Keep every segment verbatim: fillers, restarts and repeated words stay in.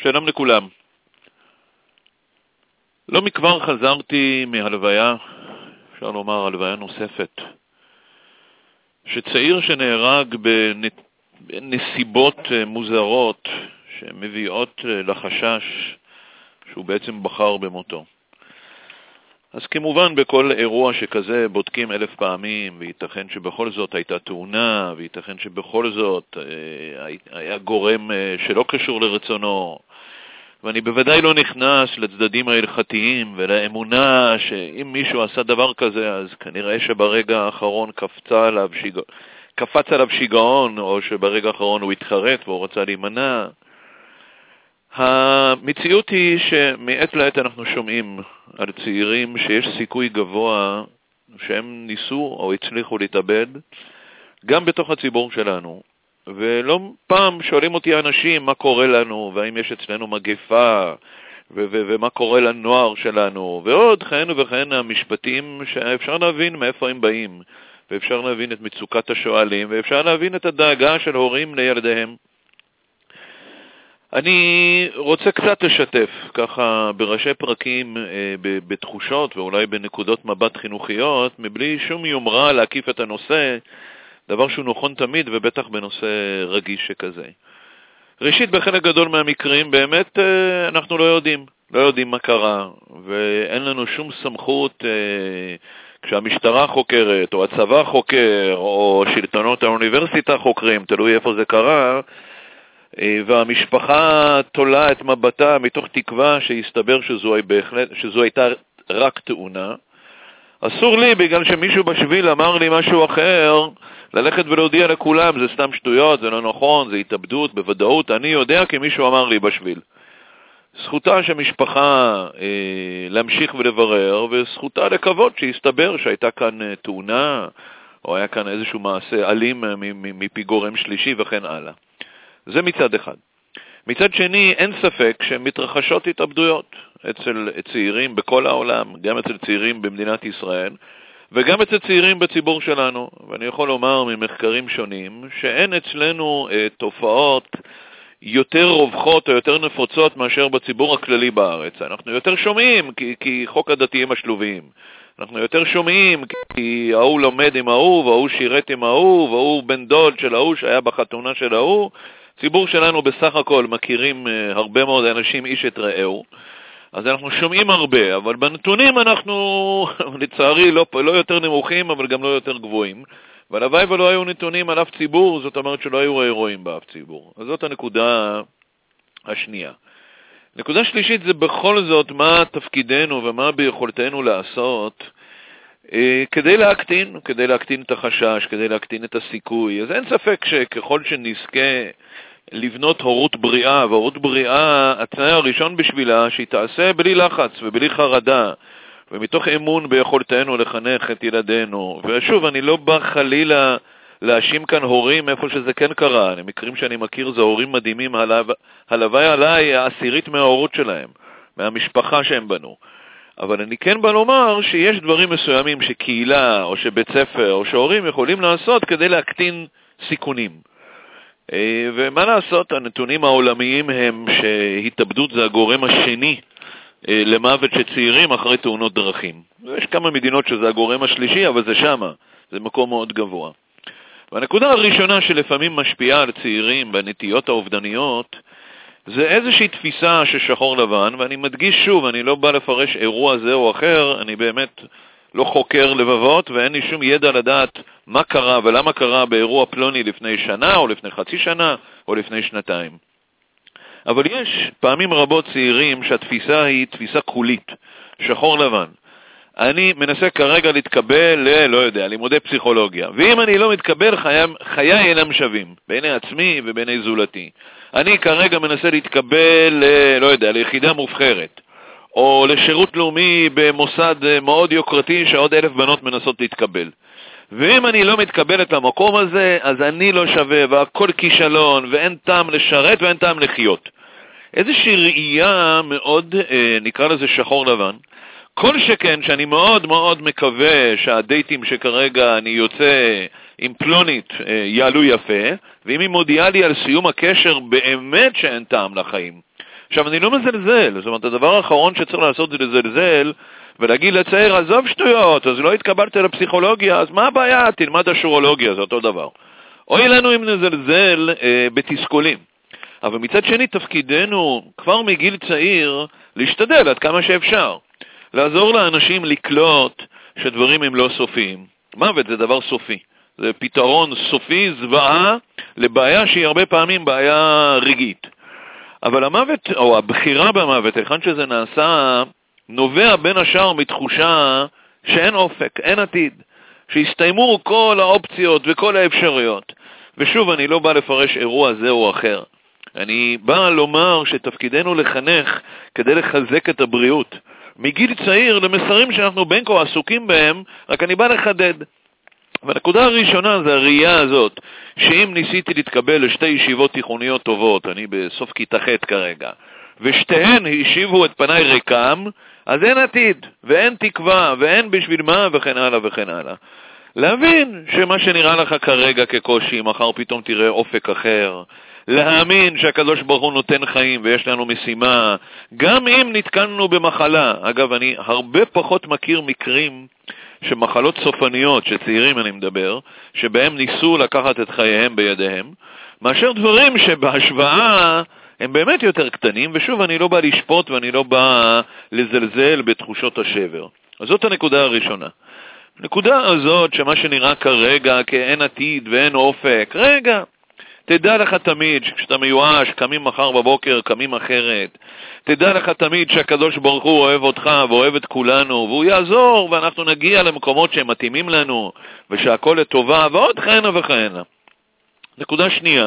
שלום לכולם. לא מכבר חזרתי מהלוויה, אפשר לומר הלוויה נוספת, שצעיר שנהרג בנסיבות מוזרות שמביאות לחשש שהוא בעצם בחר במותו. אז כמובן בכל אירוע שכזה בודקים אלף פעמים, וייתכן שבכל זאת הייתה תאונה, וייתכן שבכל זאת היה גורם שלא קשור לרצונו, ואני בוודאי לא נכנס לצדדים ההלכתיים ולאמונה שאם מישהו עשה דבר כזה, אז כנראה שברגע האחרון קפצה עליו שיג... קפץ עליו שיגעון, או שברגע האחרון הוא התחרט והוא רצה להימנע. המציאות היא שמעת לעת אנחנו שומעים על צעירים שיש סיכוי גבוה שהם ניסו או הצליחו להתאבד, גם בתוך הציבור שלנו. ולא פעם שואלים אותי אנשים מה קורה לנו, והאם יש אצלנו מגפה, ו- ו- ומה קורה לנוער שלנו, ועוד כן וכן המשפטים שאפשר להבין מאיפה הם באים, ואפשר להבין את מצוקת השואלים, ואפשר להבין את הדאגה של הורים לילדיהם. אני רוצה קצת לשתף, ככה בראשי פרקים, בתחושות ואולי בנקודות מבט חינוכיות, מבלי שום יומרה להקיף את הנושא, דבר שהוא נכון תמיד ובטח בנושא רגיש שכזה. ראשית, בחלק גדול מהמקרים באמת אנחנו לא יודעים, לא יודעים מה קרה, ואין לנו שום סמכות כשהמשטרה חוקרת, או הצבא חוקר, או שלטונות האוניברסיטה חוקרים, תלוי איפה זה קרה, והמשפחה תולה את מבטה מתוך תקווה שיסתבר שזו, בהחלט, שזו הייתה רק תאונה. אסור לי, בגלל שמישהו בשביל אמר לי משהו אחר, ללכת ולהודיע לכולם, זה סתם שטויות, זה לא נכון, זה התאבדות, בוודאות, אני יודע כי מישהו אמר לי בשביל. זכותה שמשפחה אה, להמשיך ולברר, וזכותה לקוות שיסתבר שהייתה כאן אה, תאונה, או היה כאן איזשהו מעשה אלים מפי גורם שלישי וכן הלאה. זה מצד אחד. מצד שני, אין ספק שמתרחשות התאבדויות אצל צעירים בכל העולם, גם אצל צעירים במדינת ישראל, וגם אצל צעירים בציבור שלנו. ואני יכול לומר ממחקרים שונים, שאין אצלנו אה, תופעות יותר רווחות או יותר נפוצות מאשר בציבור הכללי בארץ. אנחנו יותר שומעים כי, כי חוק הדתיים השלוביים. אנחנו יותר שומעים כי ההוא לומד עם ההוא, וההוא שירת עם ההוא, וההוא בן דוד של ההוא שהיה בחתונה של ההוא. ציבור שלנו בסך הכל מכירים הרבה מאוד אנשים איש את רעהו, אז אנחנו שומעים הרבה, אבל בנתונים אנחנו לצערי לא, לא יותר נמוכים, אבל גם לא יותר גבוהים. והלוואי ולא היו נתונים על אף ציבור, זאת אומרת שלא היו אירועים באף ציבור. אז זאת הנקודה השנייה. נקודה שלישית זה בכל זאת מה תפקידנו ומה ביכולתנו לעשות אה, כדי להקטין, כדי להקטין את החשש, כדי להקטין את הסיכוי. אז אין ספק שככל שנזכה לבנות הורות בריאה, והורות בריאה, התנאי הראשון בשבילה שהיא תעשה בלי לחץ ובלי חרדה, ומתוך אמון ביכולתנו לחנך את ילדינו. ושוב, אני לא בא חלילה להאשים כאן הורים איפה שזה כן קרה. המקרים שאני מכיר זה הורים מדהימים, הלוואי עליי העשירית מההורות שלהם, מהמשפחה שהם בנו. אבל אני כן בא לומר שיש דברים מסוימים שקהילה או שבית ספר או שהורים יכולים לעשות כדי להקטין סיכונים. ומה לעשות, הנתונים העולמיים הם שהתאבדות זה הגורם השני למוות של צעירים אחרי תאונות דרכים. יש כמה מדינות שזה הגורם השלישי, אבל זה שמה, זה מקום מאוד גבוה. והנקודה הראשונה שלפעמים משפיעה על צעירים בנטיות האובדניות, זה איזושהי תפיסה ששחור לבן, ואני מדגיש שוב, אני לא בא לפרש אירוע זה או אחר, אני באמת לא חוקר לבבות, ואין לי שום ידע לדעת מה קרה ולמה קרה באירוע פלוני לפני שנה, או לפני חצי שנה, או לפני שנתיים. אבל יש פעמים רבות צעירים שהתפיסה היא תפיסה קולית, שחור לבן. אני מנסה כרגע להתקבל ל, לא יודע, לימודי פסיכולוגיה. ואם אני לא מתקבל, חיי, חיי אינם שווים, בעיני עצמי ובעיני זולתי. אני כרגע מנסה להתקבל ל, לא יודע, ליחידה מובחרת, או לשירות לאומי במוסד מאוד יוקרתי שעוד אלף בנות מנסות להתקבל. ואם אני לא מתקבלת למקום הזה, אז אני לא שווה, והכל כישלון, ואין טעם לשרת ואין טעם לחיות. איזושהי ראייה מאוד, נקרא לזה שחור לבן, כל שכן שאני מאוד מאוד מקווה שהדייטים שכרגע אני יוצא עם פלונית יעלו יפה, ואם היא מודיעה לי על סיום הקשר באמת שאין טעם לחיים, עכשיו, אני לא מזלזל, זאת אומרת, הדבר האחרון שצריך לעשות זה לזלזל, ולהגיד לצעיר, עזוב שטויות, אז לא התקבלת לפסיכולוגיה, אז מה הבעיה? תלמד אשורולוגיה, זה אותו דבר. אוי לנו אם נזלזל אה, בתסכולים. אבל מצד שני, תפקידנו כבר מגיל צעיר להשתדל עד כמה שאפשר. לעזור לאנשים לקלוט שדברים הם לא סופיים. מוות זה דבר סופי. זה פתרון סופי, זוועה, לבעיה שהיא הרבה פעמים בעיה רגעית. אבל המוות, או הבחירה במוות, היכן שזה נעשה, נובע בין השאר מתחושה שאין אופק, אין עתיד, שהסתיימו כל האופציות וכל האפשרויות. ושוב, אני לא בא לפרש אירוע זה או אחר. אני בא לומר שתפקידנו לחנך כדי לחזק את הבריאות. מגיל צעיר למסרים שאנחנו בין כה עסוקים בהם, רק אני בא לחדד. והנקודה הראשונה זה הראייה הזאת, שאם ניסיתי להתקבל לשתי ישיבות תיכוניות טובות, אני בסוף כיתה ח' כרגע, ושתיהן השיבו את פניי ריקם, אז אין עתיד, ואין תקווה, ואין בשביל מה, וכן הלאה וכן הלאה. להבין שמה שנראה לך כרגע כקושי, מחר פתאום תראה אופק אחר. להאמין שהקדוש ברוך הוא נותן חיים ויש לנו משימה, גם אם נתקלנו במחלה. אגב, אני הרבה פחות מכיר מקרים שמחלות סופניות, שצעירים אני מדבר, שבהם ניסו לקחת את חייהם בידיהם, מאשר דברים שבהשוואה הם באמת יותר קטנים, ושוב, אני לא בא לשפוט ואני לא בא לזלזל בתחושות השבר. אז זאת הנקודה הראשונה. הנקודה הזאת, שמה שנראה כרגע כאין עתיד ואין אופק, רגע, תדע לך תמיד שכשאתה מיואש, קמים מחר בבוקר, קמים אחרת. תדע לך תמיד שהקדוש ברוך הוא אוהב אותך ואוהב את כולנו, והוא יעזור, ואנחנו נגיע למקומות שהם מתאימים לנו, ושהכל לטובה, ועוד כהנה וכהנה. נקודה שנייה,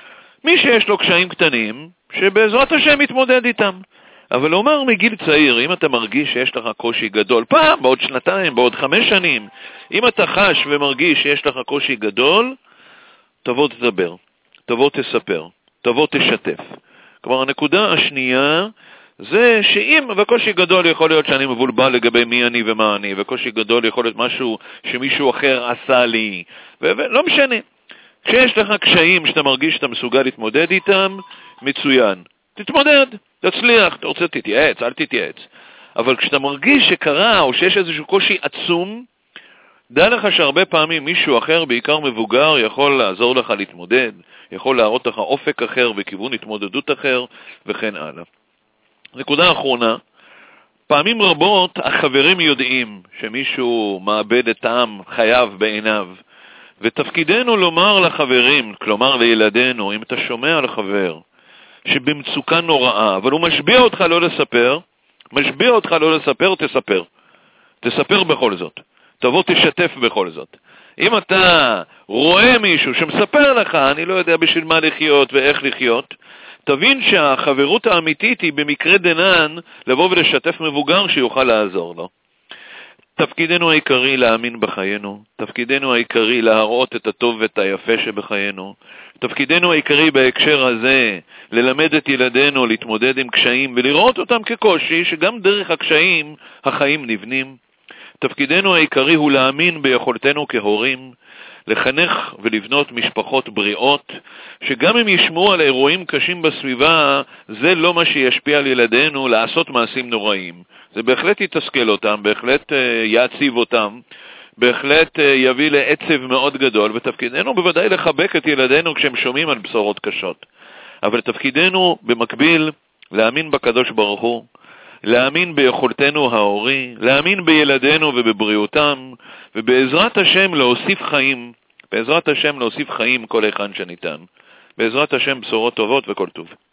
מי שיש לו קשיים קטנים, שבעזרת השם יתמודד איתם. אבל לומר מגיל צעיר, אם אתה מרגיש שיש לך קושי גדול, פעם, בעוד שנתיים, בעוד חמש שנים, אם אתה חש ומרגיש שיש לך קושי גדול, תבוא תדבר, תבוא תספר, תבוא תשתף. כלומר, הנקודה השנייה זה שאם, וקושי גדול יכול להיות שאני מבולבל לגבי מי אני ומה אני, וקושי גדול יכול להיות משהו שמישהו אחר עשה לי, ולא משנה. כשיש לך קשיים שאתה מרגיש שאתה מסוגל להתמודד איתם, מצוין. תתמודד, תצליח, אתה רוצה תתייעץ, אל תתייעץ. אבל כשאתה מרגיש שקרה או שיש איזשהו קושי עצום, דע לך שהרבה פעמים מישהו אחר, בעיקר מבוגר, יכול לעזור לך להתמודד, יכול להראות לך אופק אחר וכיוון התמודדות אחר וכן הלאה. נקודה אחרונה, פעמים רבות החברים יודעים שמישהו מאבד את טעם חייו בעיניו, ותפקידנו לומר לחברים, כלומר לילדינו, אם אתה שומע לחבר שבמצוקה נוראה, אבל הוא משביע אותך לא לספר, משביע אותך לא לספר, תספר. תספר בכל זאת. תבוא תשתף בכל זאת. אם אתה רואה מישהו שמספר לך, אני לא יודע בשביל מה לחיות ואיך לחיות, תבין שהחברות האמיתית היא במקרה דנן לבוא ולשתף מבוגר שיוכל לעזור לו. תפקידנו העיקרי להאמין בחיינו, תפקידנו העיקרי להראות את הטוב ואת היפה שבחיינו, תפקידנו העיקרי בהקשר הזה ללמד את ילדינו להתמודד עם קשיים ולראות אותם כקושי שגם דרך הקשיים החיים נבנים. תפקידנו העיקרי הוא להאמין ביכולתנו כהורים, לחנך ולבנות משפחות בריאות, שגם אם ישמעו על אירועים קשים בסביבה, זה לא מה שישפיע על ילדינו לעשות מעשים נוראים. זה בהחלט יתסכל אותם, בהחלט uh, יעציב אותם, בהחלט uh, יביא לעצב מאוד גדול, ותפקידנו בוודאי לחבק את ילדינו כשהם שומעים על בשורות קשות. אבל תפקידנו במקביל להאמין בקדוש ברוך הוא, להאמין ביכולתנו ההורי, להאמין בילדינו ובבריאותם, ובעזרת השם להוסיף חיים, בעזרת השם להוסיף חיים כל היכן שניתן. בעזרת השם בשורות טובות וכל טוב.